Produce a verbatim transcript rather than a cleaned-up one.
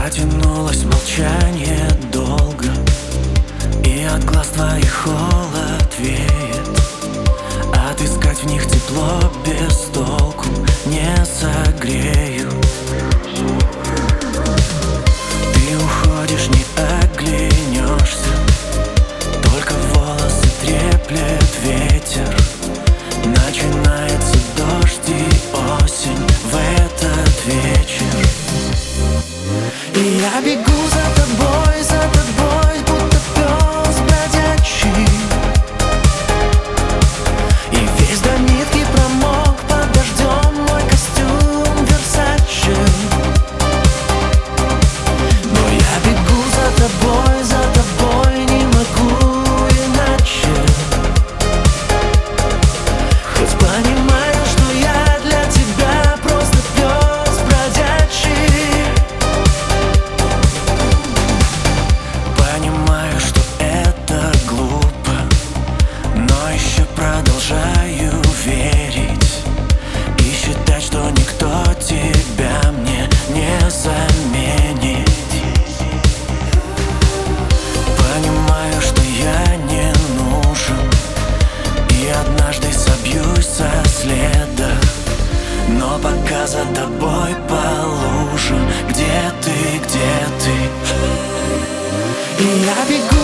Потянулось молчание долго, и от глаз твоих холод веет. Отыскать в них тепло без толку не согрею. Ты уходишь, не оглянешься, только волосы треплет ветер. Начинается дождь и осень в этот вечер. И я бегу за тобой, за тобой, будто пес бродячий. И весь до нитки промок под дождем мой костюм Версаче. Но я бегу за тобой, за тобой, не могу иначе. Хоть понимаю, что я для тебя просто пес бродячий. Понимаю, что это глупо, но еще продолжаю верить и считать, что никто тебя мне не заменит. Понимаю, что я не нужен, и однажды собьюсь со следа, но пока за тобой по лужам. Где ты, где ты? И я бегу